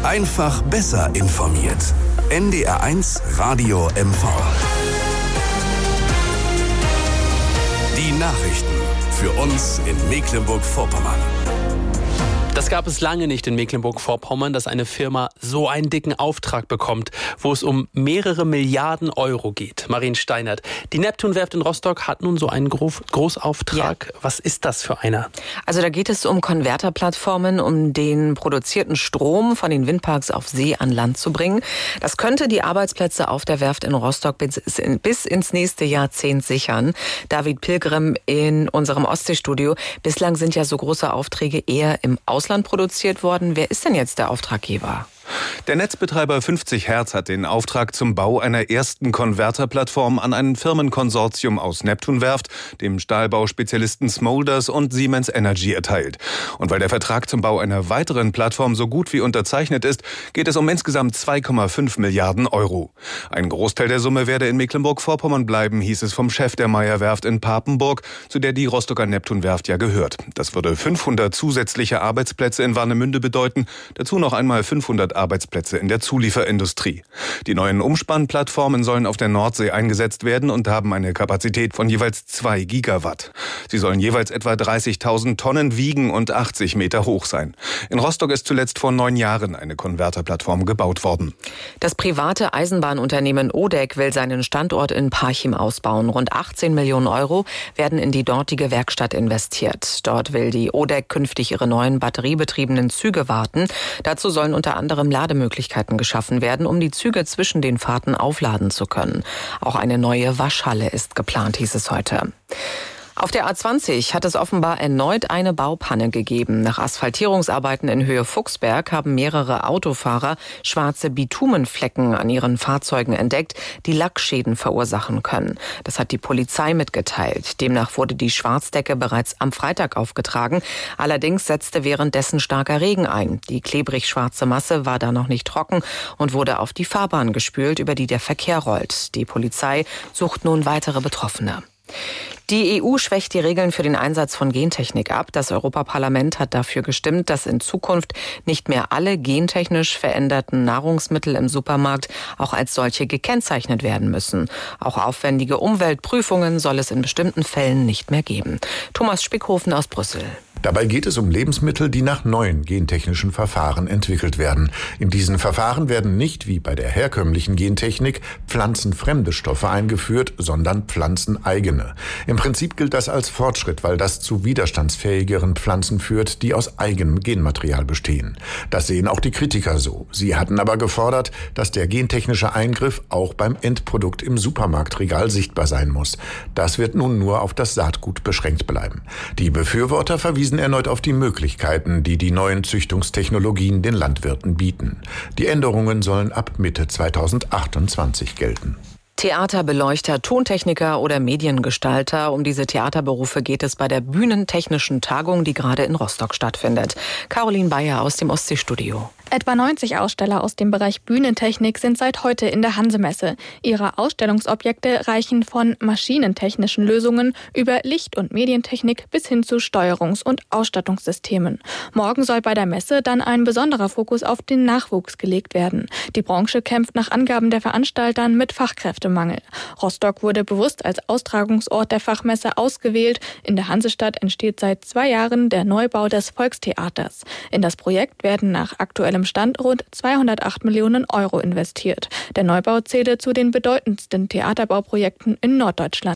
Einfach besser informiert. NDR1 Radio MV. Die Nachrichten für uns in Mecklenburg-Vorpommern. Das gab es lange nicht in Mecklenburg-Vorpommern, dass eine Firma so einen dicken Auftrag bekommt, wo es um mehrere Milliarden Euro geht. Marien Steinert, die Neptunwerft in Rostock hat nun so einen Großauftrag. Ja. Was ist das für einer? Also da geht es um Konverterplattformen, um den produzierten Strom von den Windparks auf See an Land zu bringen. Das könnte die Arbeitsplätze auf der Werft in Rostock bis ins nächste Jahrzehnt sichern. David Pilgrim in unserem Ostseestudio. Bislang sind ja so große Aufträge eher im Ausland produziert worden. Wer ist denn jetzt der Auftraggeber? Der Netzbetreiber 50 Hertz hat den Auftrag zum Bau einer ersten Konverterplattform an ein Firmenkonsortium aus Neptunwerft, dem Stahlbauspezialisten Smulders und Siemens Energy erteilt. Und weil der Vertrag zum Bau einer weiteren Plattform so gut wie unterzeichnet ist, geht es um insgesamt 2,5 Milliarden Euro. Ein Großteil der Summe werde in Mecklenburg-Vorpommern bleiben, hieß es vom Chef der Meyer-Werft in Papenburg, zu der die Rostocker Neptunwerft ja gehört. Das würde 500 zusätzliche Arbeitsplätze in Warnemünde bedeuten, dazu noch einmal 500 Arbeitsplätze in der Zulieferindustrie. Die neuen Umspannplattformen sollen auf der Nordsee eingesetzt werden und haben eine Kapazität von jeweils 2 Gigawatt. Sie sollen jeweils etwa 30.000 Tonnen wiegen und 80 Meter hoch sein. In Rostock ist zuletzt vor 9 Jahren eine Konverterplattform gebaut worden. Das private Eisenbahnunternehmen ODEC will seinen Standort in Parchim ausbauen. Rund 18 Millionen Euro werden in die dortige Werkstatt investiert. Dort will die ODEC künftig ihre neuen batteriebetriebenen Züge warten. Dazu sollen unter anderem Lademöglichkeiten geschaffen werden, um die Züge zwischen den Fahrten aufladen zu können. Auch eine neue Waschhalle ist geplant, hieß es heute. Auf der A20 hat es offenbar erneut eine Baupanne gegeben. Nach Asphaltierungsarbeiten in Höhe Fuchsberg haben mehrere Autofahrer schwarze Bitumenflecken an ihren Fahrzeugen entdeckt, die Lackschäden verursachen können. Das hat die Polizei mitgeteilt. Demnach wurde die Schwarzdecke bereits am Freitag aufgetragen. Allerdings setzte währenddessen starker Regen ein. Die klebrig schwarze Masse war da noch nicht trocken und wurde auf die Fahrbahn gespült, über die der Verkehr rollt. Die Polizei sucht nun weitere Betroffene. Die EU schwächt die Regeln für den Einsatz von Gentechnik ab. Das Europaparlament hat dafür gestimmt, dass in Zukunft nicht mehr alle gentechnisch veränderten Nahrungsmittel im Supermarkt auch als solche gekennzeichnet werden müssen. Auch aufwendige Umweltprüfungen soll es in bestimmten Fällen nicht mehr geben. Thomas Spickhofen aus Brüssel. Dabei geht es um Lebensmittel, die nach neuen gentechnischen Verfahren entwickelt werden. In diesen Verfahren werden nicht, wie bei der herkömmlichen Gentechnik, pflanzenfremde Stoffe eingeführt, sondern pflanzeneigene. Im Prinzip gilt das als Fortschritt, weil das zu widerstandsfähigeren Pflanzen führt, die aus eigenem Genmaterial bestehen. Das sehen auch die Kritiker so. Sie hatten aber gefordert, dass der gentechnische Eingriff auch beim Endprodukt im Supermarktregal sichtbar sein muss. Das wird nun nur auf das Saatgut beschränkt bleiben. Die Befürworter verwiesen erneut auf die Möglichkeiten, die die neuen Züchtungstechnologien den Landwirten bieten. Die Änderungen sollen ab Mitte 2028 gelten. Theaterbeleuchter, Tontechniker oder Mediengestalter. Um diese Theaterberufe geht es bei der Bühnentechnischen Tagung, die gerade in Rostock stattfindet. Caroline Bayer aus dem Ostseestudio. Etwa 90 Aussteller aus dem Bereich Bühnentechnik sind seit heute in der Hanse-Messe. Ihre Ausstellungsobjekte reichen von maschinentechnischen Lösungen über Licht- und Medientechnik bis hin zu Steuerungs- und Ausstattungssystemen. Morgen soll bei der Messe dann ein besonderer Fokus auf den Nachwuchs gelegt werden. Die Branche kämpft nach Angaben der Veranstaltern mit Fachkräftemangel. Rostock wurde bewusst als Austragungsort der Fachmesse ausgewählt. In der Hansestadt entsteht seit 2 Jahren der Neubau des Volkstheaters. In das Projekt werden nach aktuellem Stand rund 208 Millionen Euro investiert. Der Neubau zähle zu den bedeutendsten Theaterbauprojekten in Norddeutschland.